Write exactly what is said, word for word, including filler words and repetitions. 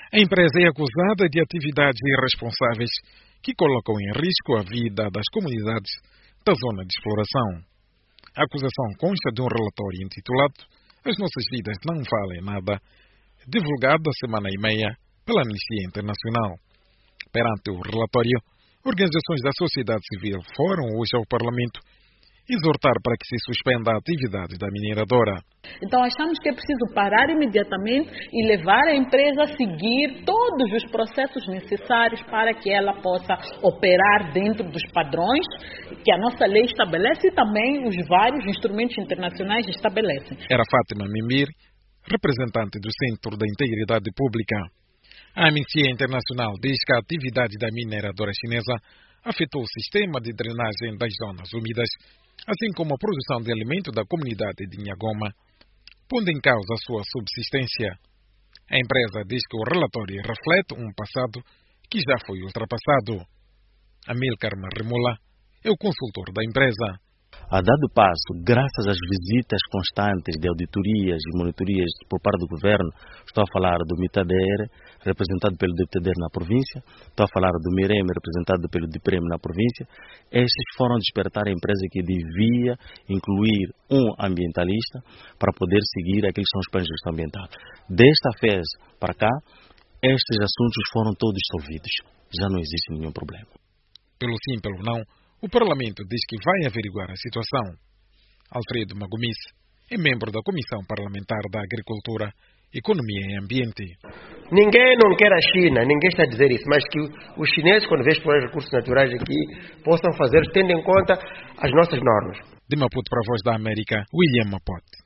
A empresa é acusada de atividades irresponsáveis que colocam em risco a vida das comunidades da zona de exploração. A acusação consta de um relatório intitulado As Nossas Vidas Não Valem Nada, divulgado há semana e meia pela Anistia Internacional. Perante o relatório, organizações da sociedade civil foram hoje ao Parlamento exortar para que se suspenda a atividade da mineradora. Então achamos que é preciso parar imediatamente e levar a empresa a seguir todos os processos necessários para que ela possa operar dentro dos padrões que a nossa lei estabelece e também os vários instrumentos internacionais estabelecem. Era Fátima Mimir, representante do Centro da Integridade Pública. A Anistia Internacional diz que a atividade da mineradora chinesa afetou o sistema de drenagem das zonas úmidas, assim como a produção de alimento da comunidade de Nhagoma, pondo em causa a sua subsistência. A empresa diz que o relatório reflete um passado que já foi ultrapassado. Amílcar Marremola é o consultor da empresa. A dado passo, graças às visitas constantes de auditorias e monitorias por parte do governo, estou a falar do Mitader, representado pelo Diptader na província, estou a falar do Mirem, representado pelo Diprem na província, estes foram despertar a empresa que devia incluir um ambientalista para poder seguir aqueles que são os planos de gestão ambiental. Desta vez para cá, estes assuntos foram todos resolvidos. Já não existe nenhum problema. Pelo sim, pelo não, o Parlamento diz que vai averiguar a situação. Alfredo Magomice é membro da Comissão Parlamentar da Agricultura, Economia e Ambiente. Ninguém não quer a China, ninguém está a dizer isso, mas que os chineses, quando vêm explorar recursos naturais aqui, possam fazer, tendo em conta as nossas normas. De Maputo para a Voz da América, William Mapote.